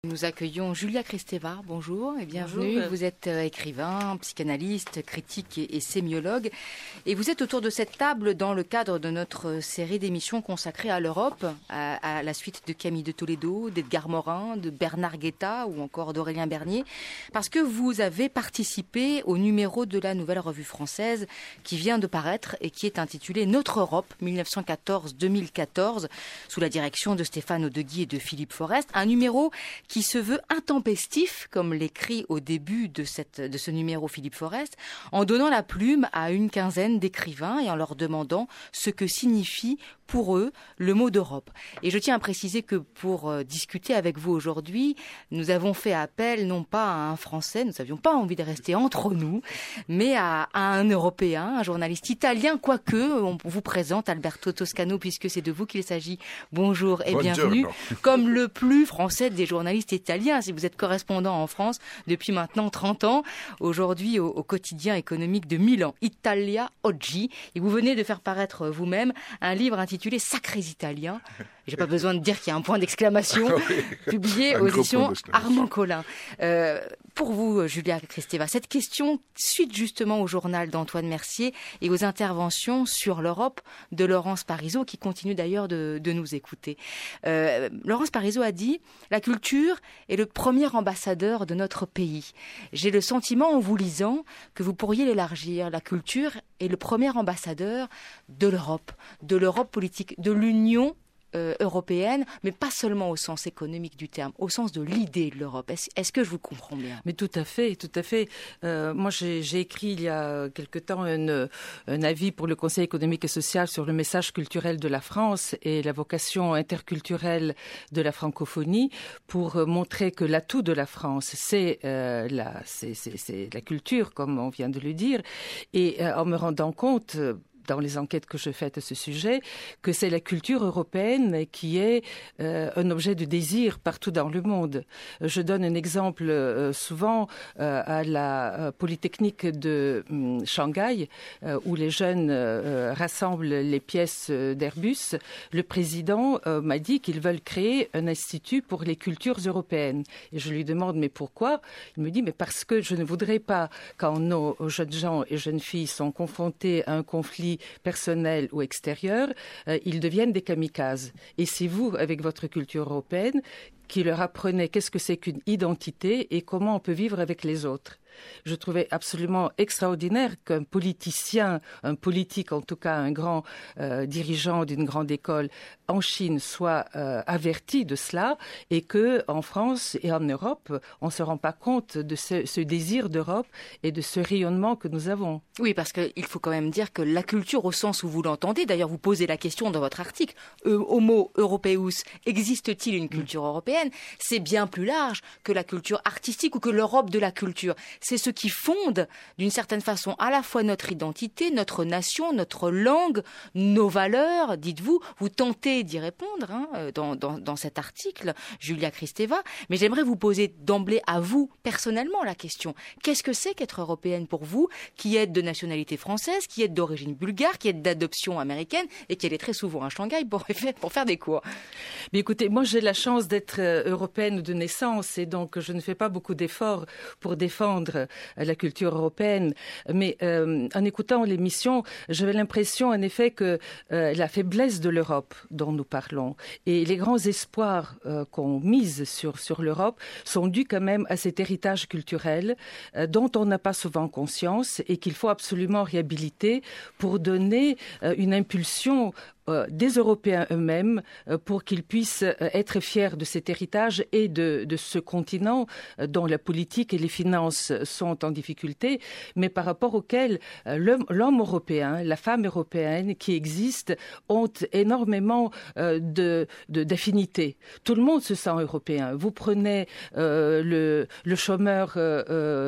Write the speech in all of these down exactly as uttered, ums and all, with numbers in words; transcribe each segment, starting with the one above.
Nous accueillons Julia Kristeva, bonjour et bienvenue. Bonjour. Vous êtes écrivain, psychanalyste, critique et, et sémiologue. Et vous êtes autour de cette table dans le cadre de notre série d'émissions consacrée à l'Europe, à, à la suite de Camille de Toledo, d'Edgar Morin, de Bernard Guetta ou encore d'Aurélien Bernier, parce que vous avez participé au numéro de la Nouvelle Revue Française qui vient de paraître et qui est intitulé Notre Europe mille neuf cent quatorze deux mille quatorze, sous la direction de Stéphane Audeguy et de Philippe Forest. Un numéro qui se veut intempestif, comme l'écrit au début de, cette, de ce numéro Philippe Forest, en donnant la plume à une quinzaine d'écrivains et en leur demandant ce que signifie pour eux le mot d'Europe. Et je tiens à préciser que pour euh, discuter avec vous aujourd'hui, nous avons fait appel non pas à un Français, nous n'avions pas envie de rester entre nous, mais à, à un Européen, un journaliste italien, quoique on vous présente Alberto Toscano, puisque c'est de vous qu'il s'agit. Bonjour et Buongiorno. bienvenue. Comme le plus français des journalistes italiens, si vous êtes correspondant en France depuis maintenant trente ans, aujourd'hui au, au quotidien économique de Milan, Italia Oggi, et vous venez de faire paraître vous-même un livre intitulé Sacrés Italiens. J'ai pas besoin de dire qu'il y a un point d'exclamation, publié aux éditions Armand Collin. Euh, pour vous, Julia Kristeva, cette question suite justement au journal d'Antoine Mercier et aux interventions sur l'Europe de Laurence Parisot, qui continue d'ailleurs de, de nous écouter. Euh, Laurence Parisot a dit « La culture est le premier ambassadeur de notre pays. J'ai le sentiment en vous lisant que vous pourriez l'élargir. La culture est le premier ambassadeur de l'Europe, de l'Europe politique, de l'Union Euh, européenne, mais pas seulement au sens économique du terme, au sens de l'idée de l'Europe. Est-ce, est-ce que je vous comprends bien ? Mais tout à fait, tout à fait. Euh, moi, j'ai, j'ai écrit il y a quelque temps un, un avis pour le Conseil économique et social sur le message culturel de la France et la vocation interculturelle de la francophonie pour montrer que l'atout de la France, c'est, euh, la, c'est, c'est, c'est la culture, comme on vient de le dire, et euh, en me rendant compte dans les enquêtes que je fais à ce sujet, que c'est la culture européenne qui est euh, un objet de désir partout dans le monde. Je donne un exemple euh, souvent euh, à la euh, Polytechnique de euh, Shanghai, euh, où les jeunes euh, rassemblent les pièces d'Airbus. Le président euh, m'a dit qu'ils veulent créer un institut pour les cultures européennes. Et je lui demande, mais pourquoi ? Il me dit, mais parce que je ne voudrais pas, quand nos jeunes gens et jeunes filles sont confrontés à un conflit personnel ou extérieur, euh, ils deviennent des kamikazes. Et c'est vous, avec votre culture européenne, qui leur apprenez qu'est-ce que c'est qu'une identité et comment on peut vivre avec les autres. Je trouvais absolument extraordinaire qu'un politicien, un politique en tout cas, un grand euh, dirigeant d'une grande école en Chine soit euh, averti de cela et que en France et en Europe, on ne se rend pas compte de ce, ce désir d'Europe et de ce rayonnement que nous avons. Oui, parce qu'il faut quand même dire que la culture, au sens où vous l'entendez, d'ailleurs vous posez la question dans votre article, euh, Homo Europeus, existe-t-il une culture européenne ? C'est bien plus large que la culture artistique ou que l'Europe de la culture. C'est ce qui fonde, d'une certaine façon, à la fois notre identité, notre nation, notre langue, nos valeurs, dites-vous. Vous tentez d'y répondre hein, dans, dans, dans cet article, Julia Kristeva. Mais j'aimerais vous poser d'emblée à vous, personnellement, la question. Qu'est-ce que c'est qu'être européenne pour vous, qui êtes de nationalité française, qui êtes d'origine bulgare, qui êtes d'adoption américaine et qui allez très souvent à Shanghai pour, pour faire des cours ? Mais écoutez, moi j'ai la chance d'être européenne de naissance et donc je ne fais pas beaucoup d'efforts pour défendre la culture européenne. Mais euh, en écoutant l'émission, j'avais l'impression en effet que euh, la faiblesse de l'Europe dont nous parlons et les grands espoirs euh, qu'on mise sur, sur l'Europe sont dus quand même à cet héritage culturel euh, dont on n'a pas souvent conscience et qu'il faut absolument réhabiliter pour donner euh, une impulsion Euh, des Européens eux-mêmes euh, pour qu'ils puissent euh, être fiers de cet héritage et de, de ce continent euh, dont la politique et les finances sont en difficulté, mais par rapport auquel euh, l'homme, l'homme européen, la femme européenne qui existe ont énormément euh, de, de, d'affinités. Tout le monde se sent européen. Vous prenez euh, le, le chômeur euh, euh,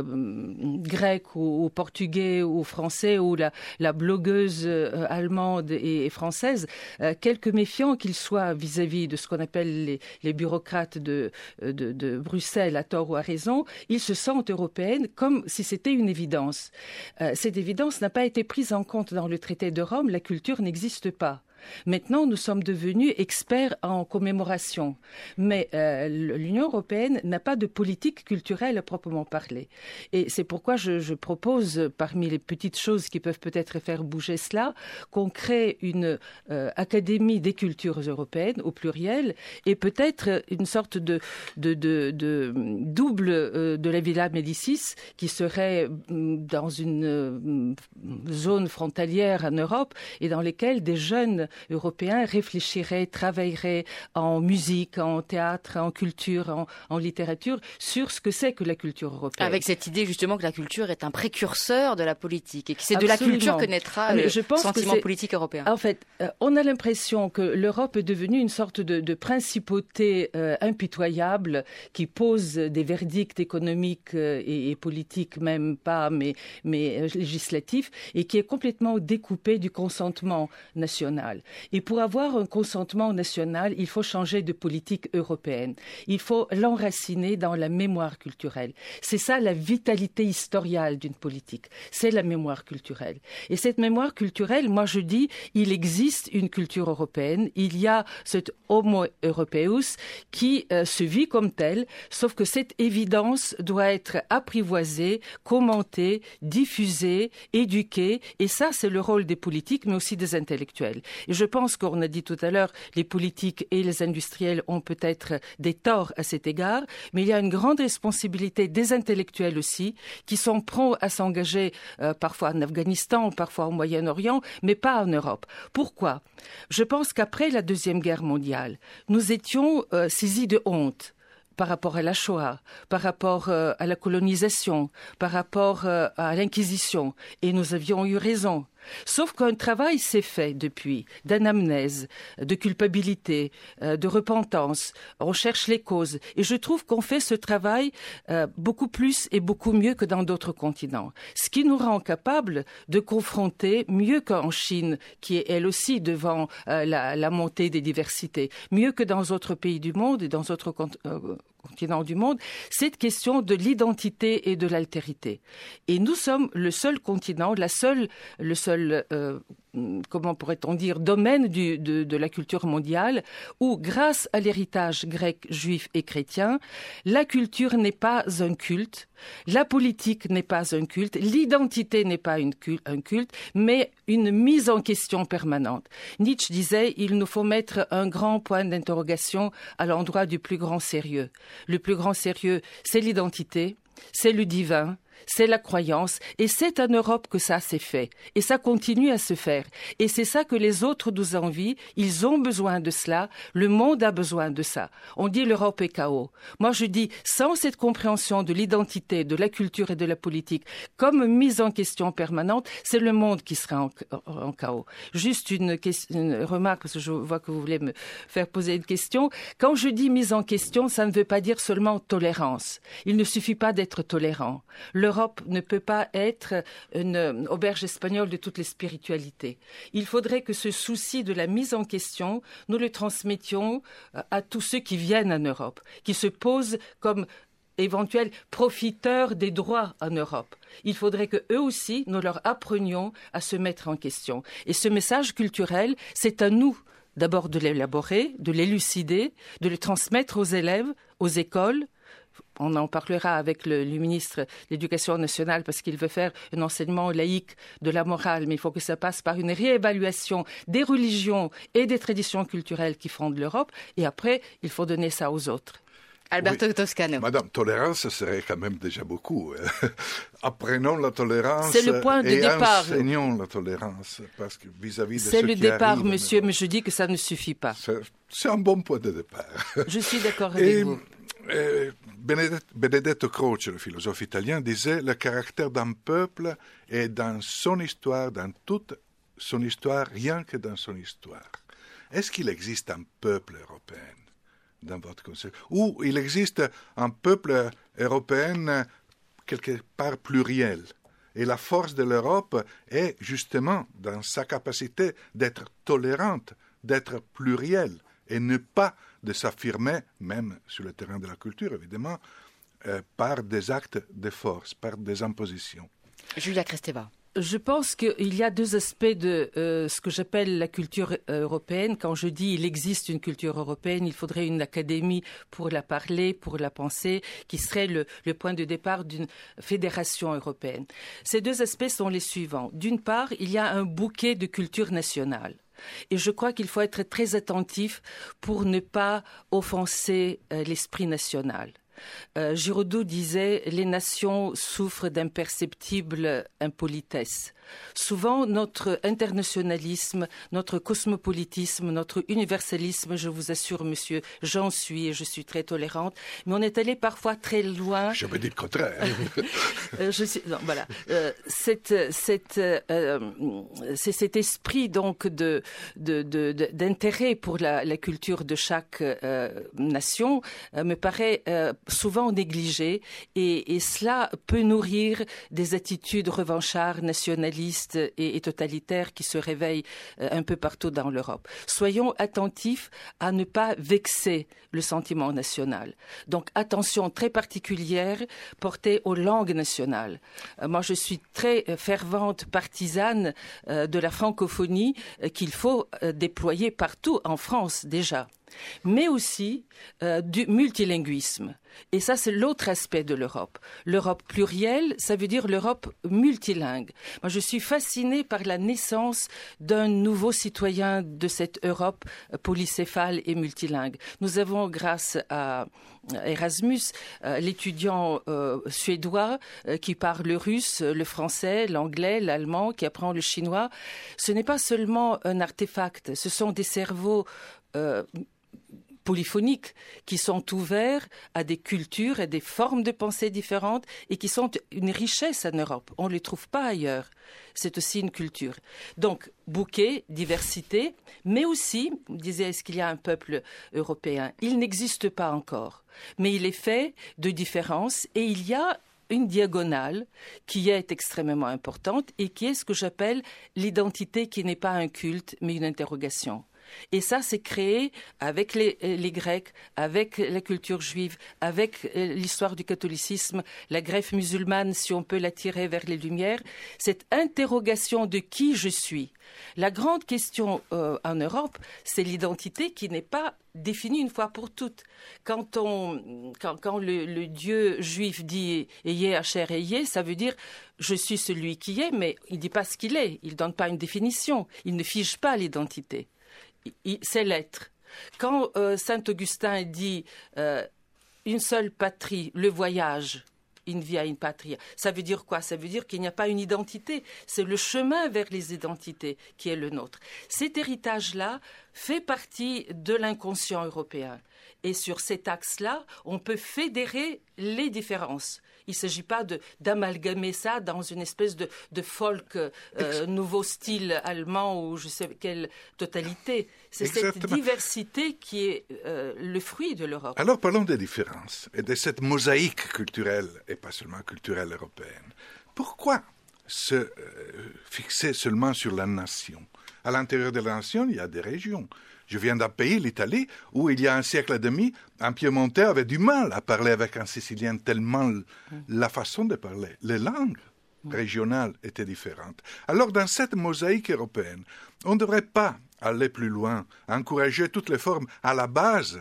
grec ou, ou portugais ou français ou la, la blogueuse euh, allemande et, et française, Euh, quelque méfiants qu'ils soient vis-à-vis de ce qu'on appelle les, les bureaucrates de, de, de Bruxelles, à tort ou à raison, ils se sentent européennes comme si c'était une évidence. Euh, cette évidence n'a pas été prise en compte dans le traité de Rome, la culture n'existe pas. Maintenant, nous sommes devenus experts en commémoration. Mais euh, l'Union européenne n'a pas de politique culturelle à proprement parler. Et c'est pourquoi je, je propose, parmi les petites choses qui peuvent peut-être faire bouger cela, qu'on crée une euh, académie des cultures européennes, au pluriel, et peut-être une sorte de, de, de, de double euh, de la Villa Médicis qui serait dans une euh, zone frontalière en Europe et dans lesquelles des jeunes européens réfléchiraient, travailleraient en musique, en théâtre, en culture, en, en littérature, sur ce que c'est que la culture européenne. Avec cette idée justement que la culture est un précurseur de la politique et que c'est Absolument. de la culture que naîtra ah, le je pense sentiment politique européen. En fait, euh, on a l'impression que l'Europe est devenue une sorte de, de principauté euh, impitoyable qui pose des verdicts économiques euh, et, et politiques, même pas, mais, mais euh, législatifs, et qui est complètement découpée du consentement national. Et pour avoir un consentement national, il faut changer de politique européenne. Il faut l'enraciner dans la mémoire culturelle. C'est ça la vitalité historiale d'une politique. C'est la mémoire culturelle. Et cette mémoire culturelle, moi je dis, il existe une culture européenne. Il y a cet homo europeus qui euh, se vit comme tel, sauf que cette évidence doit être apprivoisée, commentée, diffusée, éduquée. Et ça, c'est le rôle des politiques, mais aussi des intellectuels. Et je pense qu'on a dit tout à l'heure, les politiques et les industriels ont peut-être des torts à cet égard, mais il y a une grande responsabilité des intellectuels aussi, qui sont prompts à s'engager euh, parfois en Afghanistan, parfois au Moyen-Orient, mais pas en Europe. Pourquoi ? Je pense qu'après la Deuxième Guerre mondiale, nous étions euh, saisis de honte par rapport à la Shoah, par rapport euh, à la colonisation, par rapport euh, à l'Inquisition, et nous avions eu raison. Sauf qu'un travail s'est fait depuis, d'anamnèse, de culpabilité, euh, de repentance. On cherche les causes. Et je trouve qu'on fait ce travail euh, beaucoup plus et beaucoup mieux que dans d'autres continents. Ce qui nous rend capables de confronter, mieux qu'en Chine, qui est elle aussi devant euh, la, la montée des diversités, mieux que dans d'autres pays du monde et dans d'autres cont- euh, continents du monde, cette question de l'identité et de l'altérité. Et nous sommes le seul continent, la seule, le seul Euh, comment pourrait-on dire, domaine du, de, de la culture mondiale où, grâce à l'héritage grec, juif et chrétien, la culture n'est pas un culte, la politique n'est pas un culte, l'identité n'est pas une culte, un culte, mais une mise en question permanente. Nietzsche disait, il nous faut mettre un grand point d'interrogation à l'endroit du plus grand sérieux. Le plus grand sérieux, c'est l'identité, c'est le divin, c'est la croyance, et c'est en Europe que ça s'est fait, et ça continue à se faire. Et c'est ça que les autres nous envient, ils ont besoin de cela, le monde a besoin de ça. On dit l'Europe est chaos. Moi je dis, sans cette compréhension de l'identité, de la culture et de la politique, comme mise en question permanente, c'est le monde qui sera en, en, en chaos. Juste une, une remarque, parce que je vois que vous voulez me faire poser une question. Quand je dis mise en question, ça ne veut pas dire seulement tolérance. Il ne suffit pas d'être tolérant. L'Europe ne peut pas être une auberge espagnole de toutes les spiritualités. Il faudrait que ce souci de la mise en question, nous le transmettions à tous ceux qui viennent en Europe, qui se posent comme éventuels profiteurs des droits en Europe. Il faudrait que eux aussi, nous leur apprenions à se mettre en question. Et ce message culturel, c'est à nous d'abord de l'élaborer, de l'élucider, de le transmettre aux élèves, aux écoles. On en parlera avec le, le ministre de l'Éducation nationale parce qu'il veut faire un enseignement laïque de la morale, mais il faut que ça passe par une réévaluation des religions et des traditions culturelles qui fondent l'Europe, et après, il faut donner ça aux autres. Alberto oui. Toscano. Madame, tolérance, ce serait quand même déjà beaucoup. Apprenons la tolérance. C'est le point de et départ. Enseignons la tolérance, parce que vis-à-vis de C'est ce le qui départ, arrive, monsieur, mais, mais je dis que ça ne suffit pas. C'est, c'est un bon point de départ. Je suis d'accord avec et, vous. Euh, Benedetto, Benedetto Croce, le philosophe italien, disait « Le caractère d'un peuple est dans son histoire, dans toute son histoire, rien que dans son histoire. » Est-ce qu'il existe un peuple européen dans votre concept, ou il existe un peuple européen quelque part pluriel? Et la force de l'Europe est justement dans sa capacité d'être tolérante, d'être plurielle, et ne pas de s'affirmer, même sur le terrain de la culture, évidemment, euh, par des actes de force, par des impositions. Julia Kristeva. Je pense qu'il y a deux aspects de euh, ce que j'appelle la culture européenne. Quand je dis il existe une culture européenne, il faudrait une académie pour la parler, pour la penser, qui serait le, le point de départ d'une fédération européenne. Ces deux aspects sont les suivants. D'une part, il y a un bouquet de culture nationale. Et je crois qu'il faut être très attentif pour ne pas offenser euh, l'esprit national. Euh, Giraudoux disait « Les nations souffrent d'imperceptible impolitesse ». Souvent, notre internationalisme, notre cosmopolitisme, notre universalisme, je vous assure, monsieur, j'en suis et je suis très tolérante, mais on est allé parfois très loin. Je me dis le contraire. euh, je suis, non, voilà. Euh, cette, cette, euh, c'est cet esprit donc de, de, de, de, d'intérêt pour la, la culture de chaque euh, nation euh, me paraît euh, souvent négligé et, et cela peut nourrir des attitudes revanchards, nationalistes et, et totalitaires qui se réveillent euh, un peu partout dans l'Europe. Soyons attentifs à ne pas vexer le sentiment national. Donc attention très particulière portée aux langues nationales. Euh, moi je suis très euh, fervente partisane euh, de la francophonie euh, qu'il faut euh, déployer partout en France déjà, mais aussi euh, du multilinguisme. Et ça, c'est l'autre aspect de l'Europe. L'Europe plurielle, ça veut dire l'Europe multilingue. Moi, je suis fascinée par la naissance d'un nouveau citoyen de cette Europe polycéphale et multilingue. Nous avons, grâce à Erasmus, euh, l'étudiant euh, suédois euh, qui parle le russe, le français, l'anglais, l'allemand, qui apprend le chinois. Ce n'est pas seulement un artefact, ce sont des cerveaux euh, polyphoniques qui sont ouverts à des cultures et des formes de pensée différentes et qui sont une richesse en Europe. On ne les trouve pas ailleurs. C'est aussi une culture. Donc, bouquet, diversité, mais aussi, vous disiez, est-ce qu'il y a un peuple européen? Il n'existe pas encore, mais il est fait de différences et il y a une diagonale qui est extrêmement importante et qui est ce que j'appelle l'identité qui n'est pas un culte, mais une interrogation. Et ça, c'est créé avec les, les Grecs, avec la culture juive, avec l'histoire du catholicisme, la greffe musulmane, si on peut la tirer vers les Lumières. Cette interrogation de qui je suis. La grande question euh, en Europe, c'est l'identité qui n'est pas définie une fois pour toutes. Quand, on, quand, quand le, le Dieu juif dit « Ayez Asher Ayez », ça veut dire « Je suis celui qui est », mais il ne dit pas ce qu'il est, il ne donne pas une définition, il ne fige pas l'identité. C'est l'être. Quand euh, saint Augustin dit euh, une seule patrie, le voyage, in via in patria, ça veut dire quoi? Ça veut dire qu'il n'y a pas une identité. C'est le chemin vers les identités qui est le nôtre. Cet héritage-là fait partie de l'inconscient européen. Et sur cet axe-là, on peut fédérer les différences. Il ne s'agit pas de, d'amalgamer ça dans une espèce de, de folk euh, nouveau style allemand ou je sais quelle totalité. C'est Exactement. Cette diversité qui est euh, le fruit de l'Europe. Alors parlons des différences et de cette mosaïque culturelle, et pas seulement culturelle européenne. Pourquoi se euh, fixer seulement sur la nation? À l'intérieur de la nation, il y a des régions. Je viens d'un pays, l'Italie, où il y a un siècle et demi, un Piémontais avait du mal à parler avec un Sicilien tellement la façon de parler, les langues régionales étaient différentes. Alors, dans cette mosaïque européenne, on ne devrait pas aller plus loin, encourager toutes les formes à la base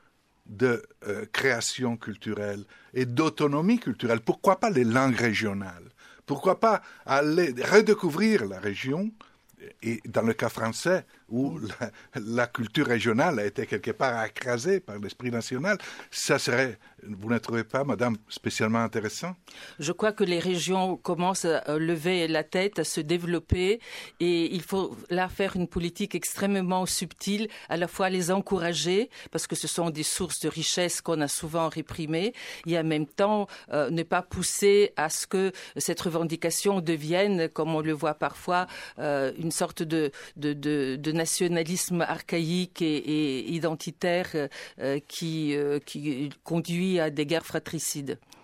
de euh, création culturelle et d'autonomie culturelle. Pourquoi pas les langues régionales? Pourquoi pas aller redécouvrir la région? Et dans le cas français, où la, la culture régionale a été quelque part écrasée par l'esprit national, ça serait, vous ne trouvez pas, madame, spécialement intéressant? Je crois que les régions commencent à lever la tête, à se développer, et il faut là faire une politique extrêmement subtile, à la fois les encourager, parce que ce sont des sources de richesse qu'on a souvent réprimées, et en même temps euh, ne pas pousser à ce que cette revendication devienne, comme on le voit parfois, euh, une sorte de, de, de, de nationalisme archaïque et, et identitaire euh, qui, euh, qui conduit à des guerres fratricides.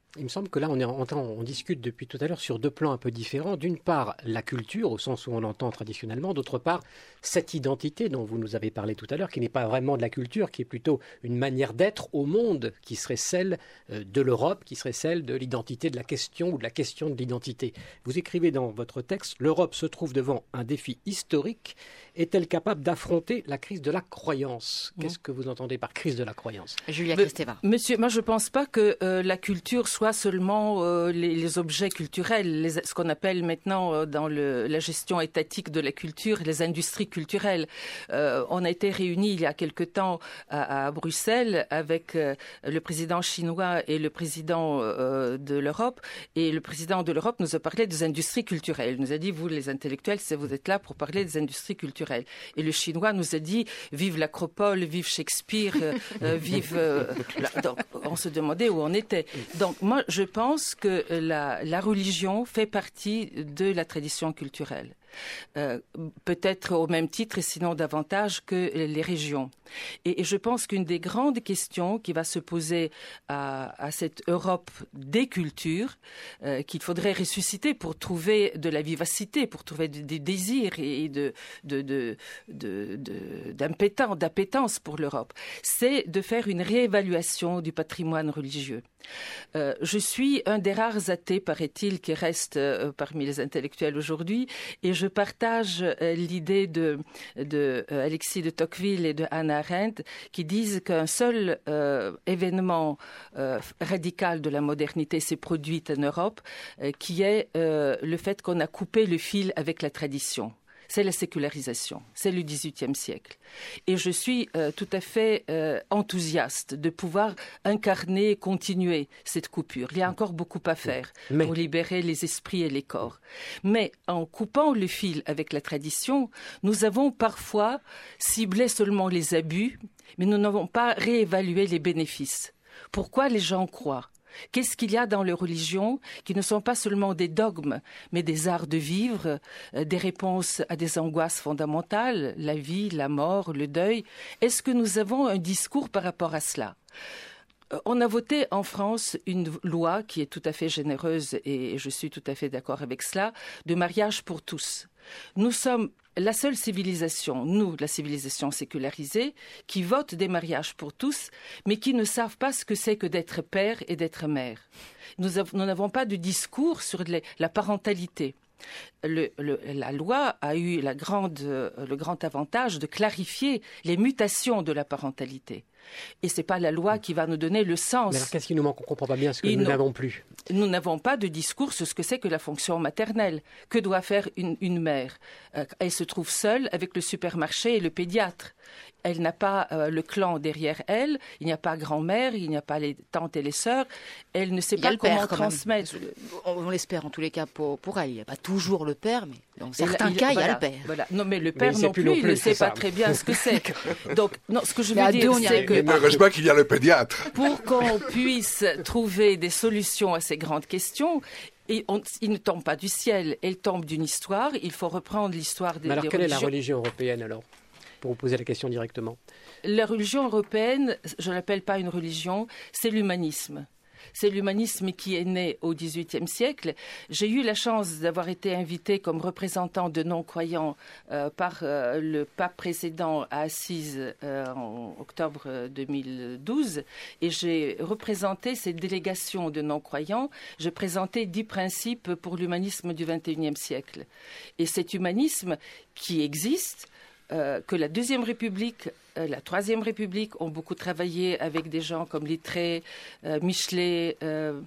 Il me semble que là, on, est en, on discute depuis tout à l'heure sur deux plans un peu différents. D'une part, la culture, au sens où on l'entend traditionnellement. D'autre part, cette identité dont vous nous avez parlé tout à l'heure, qui n'est pas vraiment de la culture, qui est plutôt une manière d'être au monde, qui serait celle de l'Europe, qui serait celle de l'identité, de la question ou de la question de l'identité. Vous écrivez dans votre texte, l'Europe se trouve devant un défi historique. Est-elle capable d'affronter la crise de la croyance ? Qu'est-ce que vous entendez par crise de la croyance ? Julia Kristeva. Monsieur, moi je ne pense pas que euh, la culture soit seulement euh, les, les objets culturels, les, ce qu'on appelle maintenant euh, dans le, la gestion étatique de la culture, les industries culturelles. Euh, on a été réunis il y a quelque temps à, à Bruxelles avec euh, le président chinois et le président euh, de l'Europe. Et le président de l'Europe nous a parlé des industries culturelles. Il nous a dit, vous les intellectuels, vous êtes là pour parler des industries culturelles. Et le Chinois nous a dit, vive l'Acropole, vive Shakespeare, euh, vive... Euh, la... Donc, on se demandait où on était. Donc, moi, je pense que la, la religion fait partie de la tradition culturelle. Euh, peut-être au même titre et sinon davantage que les régions. Et, et je pense qu'une des grandes questions qui va se poser à, à cette Europe des cultures, euh, qu'il faudrait ressusciter pour trouver de la vivacité, pour trouver des de désirs et de, de, de, de, de, d'impétence, d'appétence pour l'Europe, c'est de faire une réévaluation du patrimoine religieux. Euh, je suis un des rares athées, paraît-il, qui reste euh, parmi les intellectuels aujourd'hui, et je partage euh, l'idée de, de euh, Alexis de Tocqueville et de Hannah Arendt, qui disent qu'un seul euh, événement euh, radical de la modernité s'est produit en Europe, euh, qui est euh, le fait qu'on a coupé le fil avec la tradition. C'est la sécularisation, c'est le dix-huitième siècle. Et je suis euh, tout à fait euh, enthousiaste de pouvoir incarner, continuer cette coupure. Il y a encore beaucoup à faire Mais... pour libérer les esprits et les corps. Mais en coupant le fil avec la tradition, nous avons parfois ciblé seulement les abus, mais nous n'avons pas réévalué les bénéfices. Pourquoi les gens croient ? Qu'est-ce qu'il y a dans les religions qui ne sont pas seulement des dogmes, mais des arts de vivre, euh, des réponses à des angoisses fondamentales, la vie, la mort, le deuil ? Est-ce que nous avons un discours par rapport à cela ? euh, On a voté en France une loi qui est tout à fait généreuse, et je suis tout à fait d'accord avec cela, de mariage pour tous. Nous sommes la seule civilisation, nous, la civilisation sécularisée, qui vote des mariages pour tous, mais qui ne savent pas ce que c'est que d'être père et d'être mère. Nous av- nous n'avons pas de discours sur les, la parentalité. Le, le, la loi a eu la grande, euh, le grand avantage de clarifier les mutations de la parentalité. Et ce n'est pas la loi qui va nous donner le sens. Mais alors qu'est-ce qui nous manque ? On ne comprend pas bien ce que Et nous non, n'avons plus. Nous n'avons pas de discours sur ce que c'est que la fonction maternelle. Que doit faire une, une mère ? euh, Elle se trouve seule avec le supermarché et le pédiatre. Elle n'a pas euh, le clan derrière elle, il n'y a pas grand-mère, il n'y a pas les tantes et les sœurs. Elle ne sait pas comment transmettre. On, on l'espère en tous les cas pour, pour elle. Il n'y a pas toujours le père, mais dans certains il, cas, voilà, il y a le père. Voilà. Non, mais le père mais non plus, plus, non plus, il ne sait ça. pas très bien ce que c'est. Donc, non, ce que je Mais veux à dire, deux, on y c'est arrive. que Heureusement qu'il y a le pédiatre. pour qu'on puisse trouver des solutions à ces grandes questions, et on, il ne tombe pas du ciel, elle tombe d'une histoire. Il faut reprendre l'histoire des, Mais alors, des quelle religions. est la religion européenne alors ? Pour vous poser la question directement. La religion européenne, je ne l'appelle pas une religion, c'est l'humanisme. C'est l'humanisme qui est né au dix-huitième siècle. J'ai eu la chance d'avoir été invitée comme représentant de non-croyants euh, par euh, le pape précédent à Assise euh, en octobre deux mille douze. Et j'ai représenté cette délégation de non-croyants. J'ai présenté dix principes pour l'humanisme du vingt et unième siècle. Et cet humanisme qui existe, Euh, que la Deuxième République, euh, la Troisième République ont beaucoup travaillé avec des gens comme Littré, euh, Michelet, euh,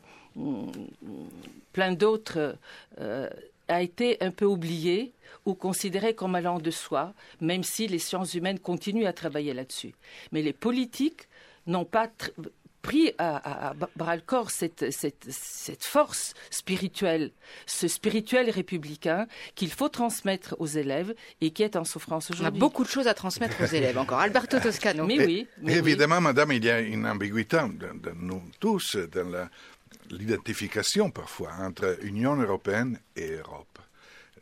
plein d'autres, euh, a été un peu oublié ou considéré comme allant de soi, même si les sciences humaines continuent à travailler là-dessus. Mais les politiques n'ont pas tr- pris à, à, à bras-le-corps cette, cette, cette force spirituelle, ce spirituel républicain qu'il faut transmettre aux élèves et qui est en souffrance aujourd'hui. On a beaucoup de choses à transmettre aux élèves encore. Alberto Toscano. Mais oui. Mais Évidemment, oui. madame, il y a une ambiguïté de, de nous tous dans la, l'identification parfois entre Union européenne et Europe.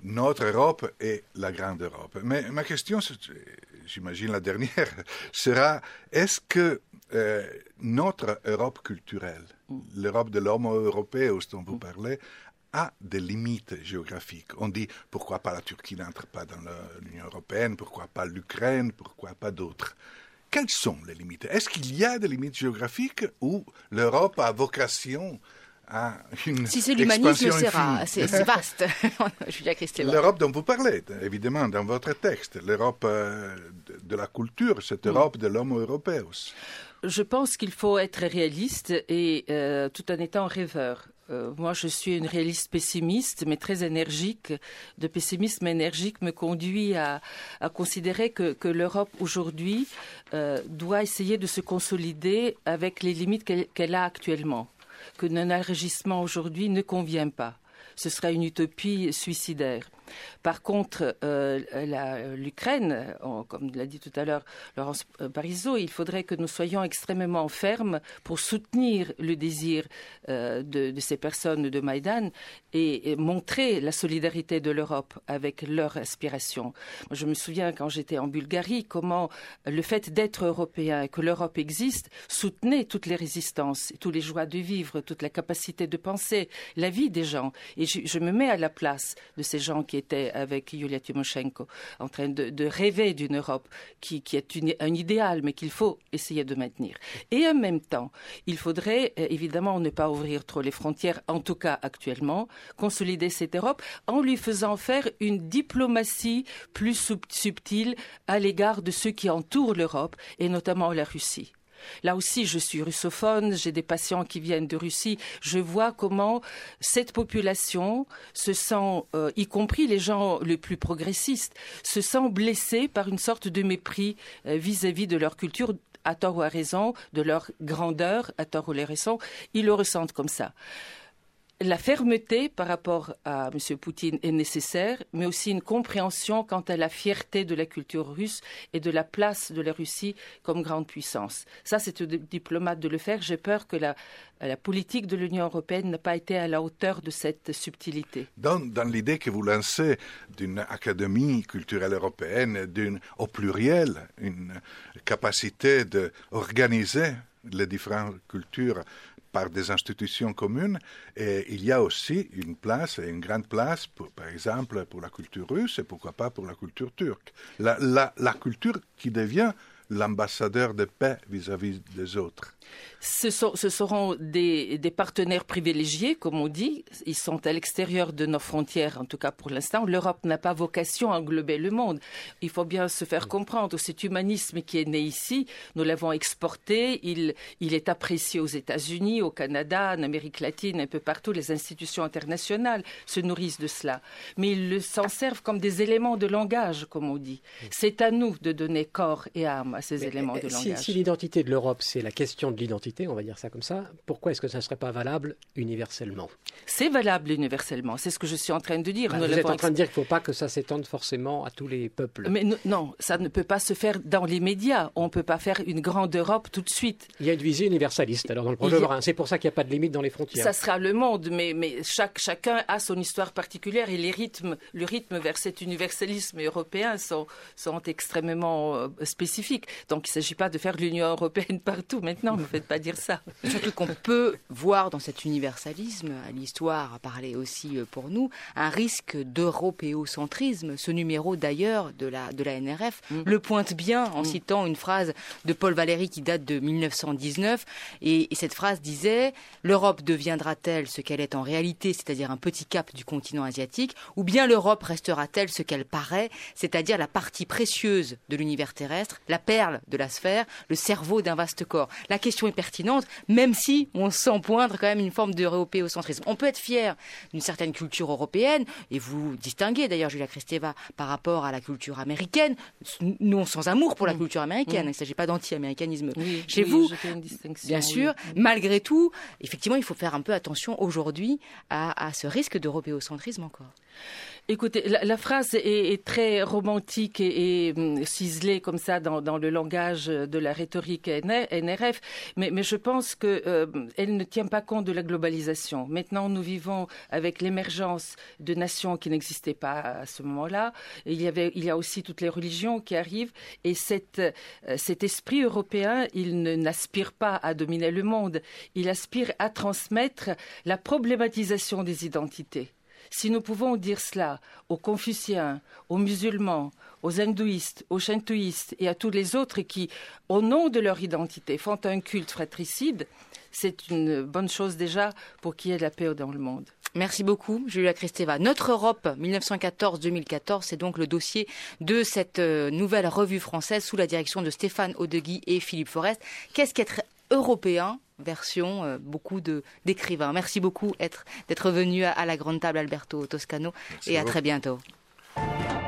notre Europe est la grande Europe. Mais ma question, j'imagine la dernière, sera est-ce que euh, notre Europe culturelle, mm. l'Europe de l'homo européen dont vous parlez, a des limites géographiques? On dit pourquoi pas la Turquie n'entre pas dans l'Union européenne, pourquoi pas l'Ukraine, pourquoi pas d'autres? Quelles sont les limites? Est-ce qu'il y a des limites géographiques ou l'Europe a vocation à une Si c'est l'humanisme, c'est, rare, c'est, c'est vaste. Julia Kristeva. L'Europe dont vous parlez, évidemment, dans votre texte, l'Europe euh, de, de la culture, cette Europe mm. de l'homo europeus. Je pense qu'il faut être réaliste et euh, tout en étant rêveur. Euh, moi, je suis une réaliste pessimiste, mais très énergique. De pessimisme énergique me conduit à, à considérer que, que l'Europe aujourd'hui euh, doit essayer de se consolider avec les limites qu'elle, qu'elle a actuellement. Que un élargissement aujourd'hui ne convient pas. Ce serait une utopie suicidaire. Par contre, euh, la, l'Ukraine, on, comme l'a dit tout à l'heure Laurence Parisot, il faudrait que nous soyons extrêmement fermes pour soutenir le désir euh, de, de ces personnes de Maïdan et, et montrer la solidarité de l'Europe avec leurs aspirations. Moi, je me souviens quand j'étais en Bulgarie, comment le fait d'être européen et que l'Europe existe soutenait toutes les résistances, toutes les joies de vivre, toute la capacité de penser, la vie des gens. Et je, je me mets à la place de ces gens qui était avec Yulia Tymoshenko, en train de, de rêver d'une Europe qui, qui est une, un idéal, mais qu'il faut essayer de maintenir. Et en même temps, il faudrait évidemment ne pas ouvrir trop les frontières, en tout cas actuellement, consolider cette Europe en lui faisant faire une diplomatie plus subtile à l'égard de ceux qui entourent l'Europe, et notamment la Russie. Là aussi, je suis russophone, j'ai des patients qui viennent de Russie. Je vois comment cette population se sent, euh, y compris les gens les plus progressistes, se sent blessés par une sorte de mépris euh, vis-à-vis de leur culture, à tort ou à raison, de leur grandeur, à tort ou à raison. Ils le ressentent comme ça. La fermeté par rapport à M. Poutine est nécessaire, mais aussi une compréhension quant à la fierté de la culture russe et de la place de la Russie comme grande puissance. Ça, c'est aux diplomates de le faire. J'ai peur que la, la politique de l'Union européenne n'ait pas été à la hauteur de cette subtilité. Dans, dans l'idée que vous lancez d'une académie culturelle européenne, d'une, au pluriel, une capacité d'organiser les différentes cultures par des institutions communes, et il y a aussi une place, et une grande place, pour, par exemple, pour la culture russe et pourquoi pas pour la culture turque. La, la, la culture qui devient l'ambassadeur de paix vis-à-vis des autres. Ce, sont, ce seront des, des partenaires privilégiés, comme on dit. Ils sont à l'extérieur de nos frontières, en tout cas pour l'instant. L'Europe n'a pas vocation à englober le monde. Il faut bien se faire comprendre. Cet humanisme qui est né ici, nous l'avons exporté. Il, il est apprécié aux États-Unis, au Canada, en Amérique latine, un peu partout. Les institutions internationales se nourrissent de cela. Mais ils le, s'en servent comme des éléments de langage, comme on dit. C'est à nous de donner corps et âme à ces Mais, éléments de si, langage. Si l'identité de l'Europe, c'est la question de l'identité, on va dire ça comme ça, pourquoi est-ce que ça ne serait pas valable universellement? C'est valable universellement, c'est ce que je suis en train de dire. Bah, Nous vous êtes en train ex... de dire qu'il ne faut pas que ça s'étende forcément à tous les peuples. Mais n- non, ça ne peut pas se faire dans les médias. On ne peut pas faire une grande Europe tout de suite. Il y a une visée universaliste, alors dans le projet a... c'est pour ça qu'il n'y a pas de limite dans les frontières. Ça sera le monde, mais, mais chaque, chacun a son histoire particulière et les rythmes, le rythme vers cet universalisme européen sont, sont extrêmement euh, spécifiques. Donc il ne s'agit pas de faire l'Union européenne partout maintenant, ne me faites pas dire ça. Surtout qu'on peut voir dans cet universalisme, l'histoire a parlé aussi pour nous, un risque d'européocentrisme. Ce numéro d'ailleurs de la, de la N R F mmh. le pointe bien en mmh. citant une phrase de Paul Valéry qui date de mille neuf cent dix-neuf. Et, et cette phrase disait « L'Europe deviendra-t-elle ce qu'elle est en réalité, c'est-à-dire un petit cap du continent asiatique, ou bien l'Europe restera-t-elle ce qu'elle paraît, c'est-à-dire la partie précieuse de l'univers terrestre, la perle de la sphère, le cerveau d'un vaste corps ?» La question est pertinente, même si on sent poindre quand même une forme d'européocentrisme. On peut être fier d'une certaine culture européenne, et vous distinguez d'ailleurs, Julia Kristeva, par rapport à la culture américaine, non sans amour pour la culture américaine, mmh. il ne s'agit pas d'anti-américanisme oui, chez oui, vous, oui. bien sûr. Malgré tout, effectivement, il faut faire un peu attention aujourd'hui à, à ce risque d'européocentrisme encore. Écoutez, la, la phrase est, est très romantique et, et hum, ciselée comme ça dans, dans le langage de la rhétorique N R F, mais, mais je pense qu'elle euh, ne tient pas compte de la globalisation. Maintenant, nous vivons avec l'émergence de nations qui n'existaient pas à ce moment-là. Il y avait, il y a aussi toutes les religions qui arrivent, et cette, euh, cet esprit européen, il ne, n'aspire pas à dominer le monde. Il aspire à transmettre la problématisation des identités. Si nous pouvons dire cela aux confuciens, aux musulmans, aux hindouistes, aux shintoïstes et à tous les autres qui, au nom de leur identité, font un culte fratricide, c'est une bonne chose déjà pour qu'il y ait de la paix dans le monde. Merci beaucoup, Julia Kristeva. Notre Europe mille neuf cent quatorze deux mille quatorze, c'est donc le dossier de cette nouvelle revue française sous la direction de Stéphane Haudegui et Philippe Forest. Qu'est-ce qu'être européen ? Version euh, beaucoup de, d'écrivains. Merci beaucoup être, d'être venu à, à la grande table, Alberto Toscano, Merci et à, à très bientôt.